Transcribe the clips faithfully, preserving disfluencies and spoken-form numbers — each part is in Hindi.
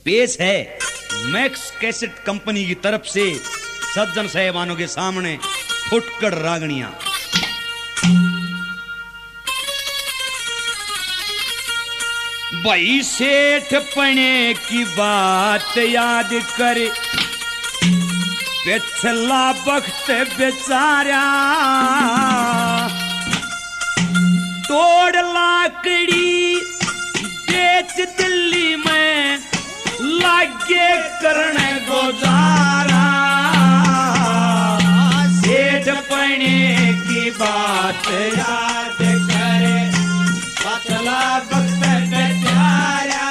पेश है मैक्स कैसेट कंपनी की तरफ से सज्जन साहेबानों के सामने फुटकर रागणियां। भाई सेठ पने की बात याद करे, पिछला वक्त बेचारा तोड़ लाकड़ी बेच दिल्ली में लागे करने गुजारा। सेठ पने की बात याद करे, पिछला वक्त बेचारा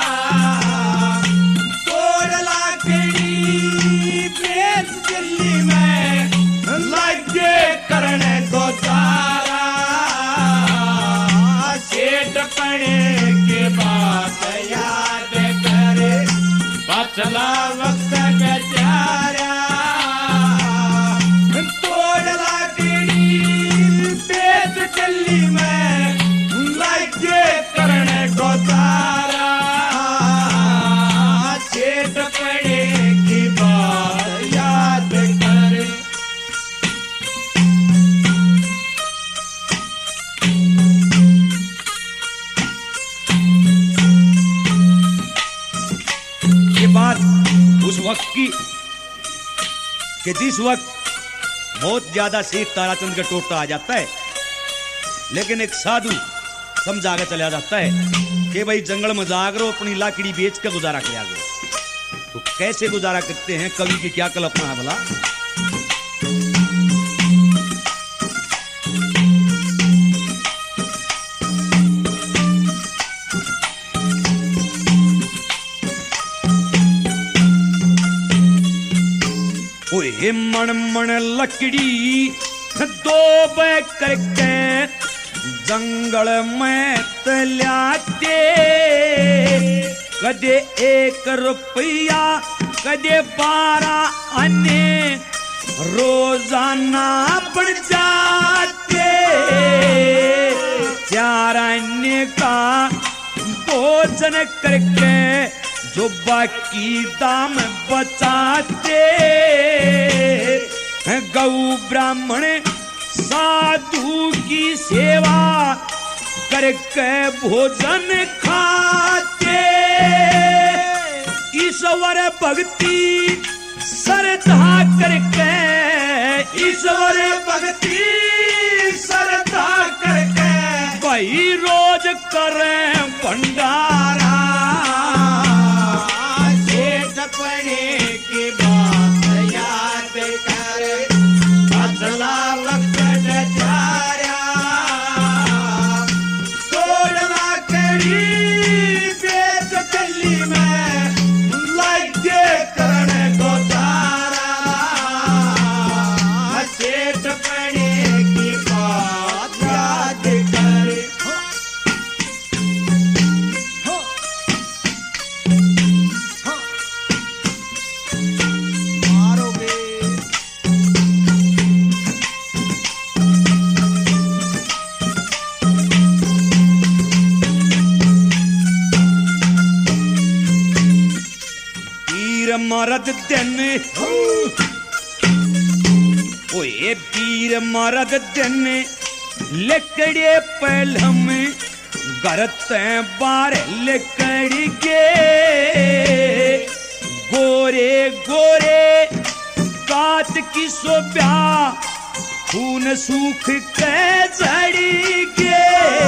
तोड़ लाकड़ी बेच दिल्ली में लागे करने गुजारा। सेठ पने की बात याद करे, पिछला वक्त बेचारा तोड़ लाकड़ी बेच दिल्ली में लागे करने गुजारा। सेठ पने की बात याद करे। ये बात उस वक्त की कि जिस वक्त बहुत ज्यादा सेठ ताराचंद का टोटा आ जाता है, लेकिन एक साधु समझा के चला जाता है कि भाई जंगल में जागरो अपनी लाकड़ी बेच कर गुजारा किया गया। तो कैसे गुजारा करते हैं, कवि की क्या कल्पना है भला। ओए मन मन लकड़ी दो बै करके जंगल में तलाते, कदे एक रुपया कदे बारह आने रोजाना बढ़ जाते। चार आने का भोजन करके जो बाकी दाम बचाते। गौ ब्राह्मण साधु की सेवा करके भोजन खाते। ईश्वर भक्ति श्रद्धा करके, ईश्वर भक्ति श्रद्धा करके भाई रोज करें भंडारा। सेठ पने की बात याद करे, पिछला वक्त बेचारा तोड़ लाकड़ी बेच दिल्ली में लागे करने गुजारा। सेठ पने की बात याद करे। मरद दिन ओए पीर मरद दिन लकड़े पहलम गरते बार लकड़ी के। गोरे गोरे कात की सोब्या खून सूख के झड़ी के।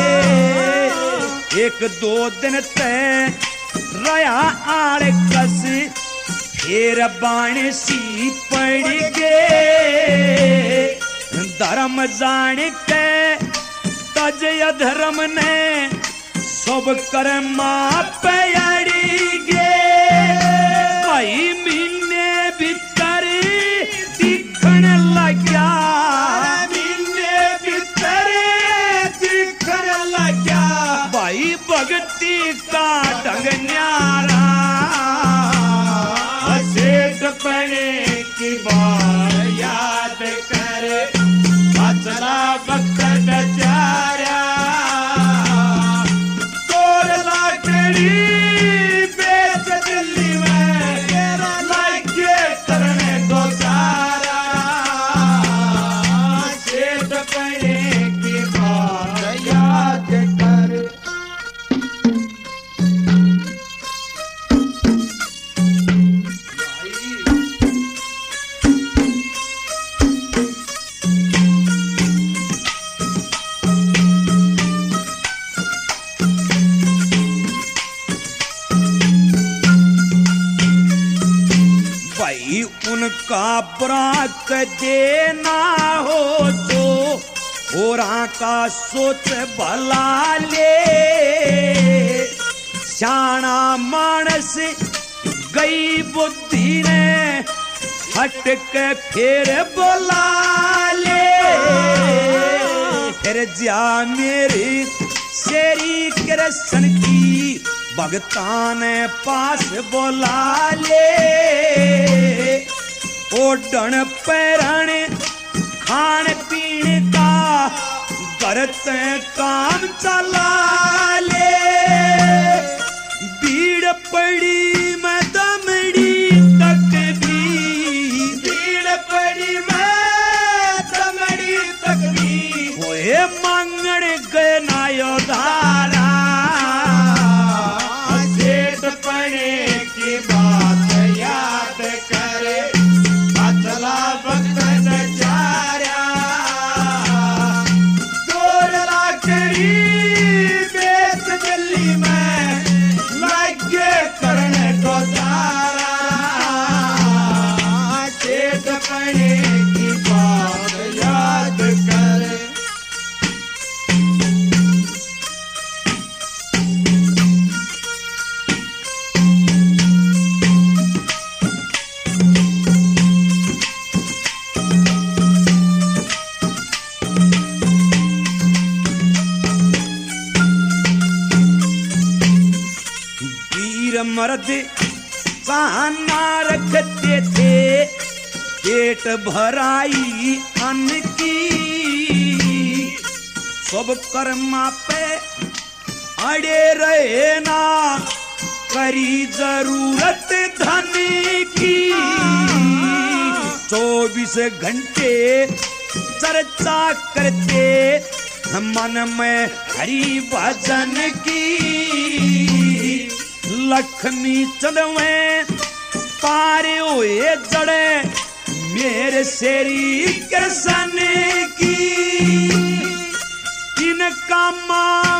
एक दो दिन तय रया आड़ कस फिर बाण सी पड़ गे। धर्म जान के तज अधर्म ने सब कर्मा पड़ी गे। भाई महीने भीतर दिखण लग्या, महीने भीतर दिखण लग्या भाई भक्ति का ढंग न्यारा। सेठ पने की बात याद करे, पिछला वक्त बेचारा तोड़ लाकड़ी बेच दिल्ली कि उनका ब्राक देना हो जो और का सोच भला ले। शाना मानस गई बुद्धि ने हट के फिर बोला ले। फिर जा मेरी शेरी कृष्ण की भगतान पास बोला ले। ओढ़न पैरण खान पीन का करते काम चला ले। भीड़ पड़ी मैं दमड़ी तक भी, भीड़ पड़ी मैं दमड़ी तक भी। ओए मांगण गए नायो धारा जेठ पड़े की बात याद करे अचला वक्त नजारा। दूर लाकड़ी बेत दिल्ली में लगे करने को तारा। जेठ पड़े की बात याद करे। मर्द साना रखते थे पेट भराई अन्न की। सब कर्मा पे अड़े रहे ना करी जरूरत धन की। चौबीस घंटे चर्चा करते मन में हरि भजन की। लक्ष्मी चंदवे पारे हुए जड़े मेरे शेरी कृष्ण की। इनका मां